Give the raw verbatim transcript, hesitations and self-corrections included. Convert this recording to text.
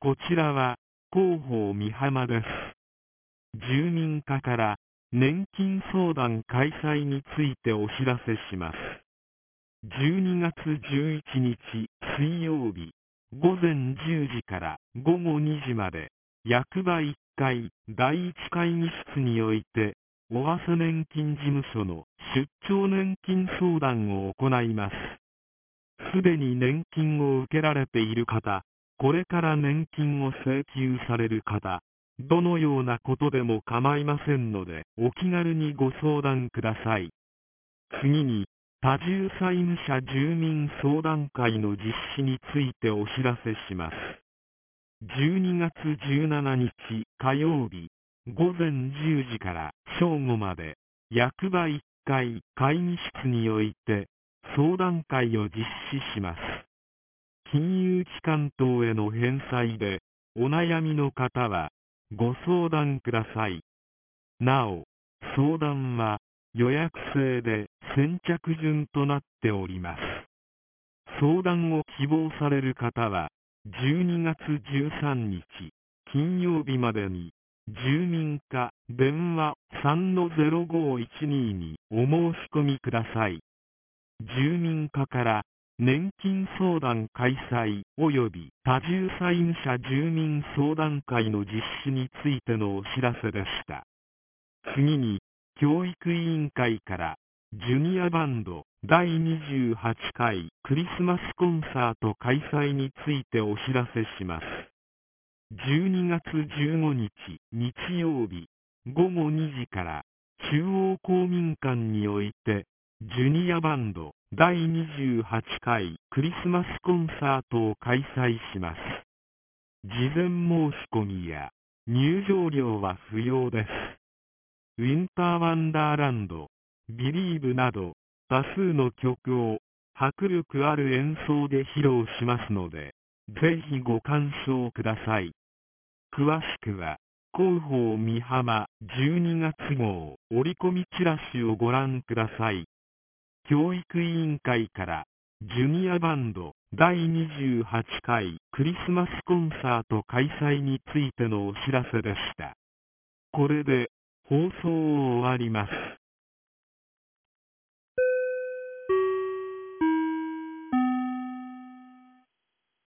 こちらは広報美浜です。住民課から年金相談開催についてお知らせします。じゅうにがつじゅういちにち水曜日ごぜんじゅうじからごごにじまで役場いっかいだいいち会議室において尾鷲年金事務所の出張年金相談を行います。すでに年金を受けられている方、これから年金を請求される方、どのようなことでも構いませんので、お気軽にご相談ください。次に、多重債務者住民相談会の実施についてお知らせします。じゅうにがつじゅうしちにち火曜日、ごぜんじゅうじから正午まで、役場いっかい会議室において、相談会を実施します。金融機関等への返済でお悩みの方はご相談ください。なお、相談は予約制で先着順となっております。相談を希望される方はじゅうにがつじゅうさんにち金曜日までに住民課電話 さんのゼロごいちに にお申し込みください。住民課から年金相談開催及び多重債務者住民相談会の実施についてのお知らせでした。次に、教育委員会からジュニアバンドだいにじゅうはちかいクリスマスコンサート開催についてお知らせします。じゅうにがつじゅうごにち日曜日ごごにじから中央公民館においてジュニアバンドだいにじゅうはちかいクリスマスコンサートを開催します。事前申し込みや入場料は不要です。ウィンターワンダーランド、ビリーブなど多数の曲を迫力ある演奏で披露しますので、ぜひご鑑賞ください。詳しくは、広報美浜じゅうにがつ号折り込みチラシをご覧ください。教育委員会からジュニアバンドだいにじゅうはちかいクリスマスコンサート開催についてのお知らせでした。これで放送を終わります。